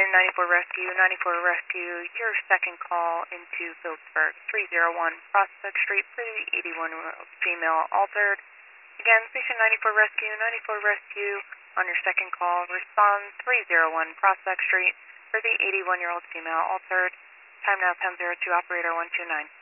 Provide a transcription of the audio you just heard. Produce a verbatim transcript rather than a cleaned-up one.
ninety-four Rescue, ninety-four Rescue, your second call into Phillipsburg, three oh one Prospect Street for the eighty-one-year-old female altered. Again, Station ninety-four Rescue, ninety-four Rescue, on your second call, respond three oh one Prospect Street for the eighty-one-year-old female altered. Time now ten oh two, operator one two nine.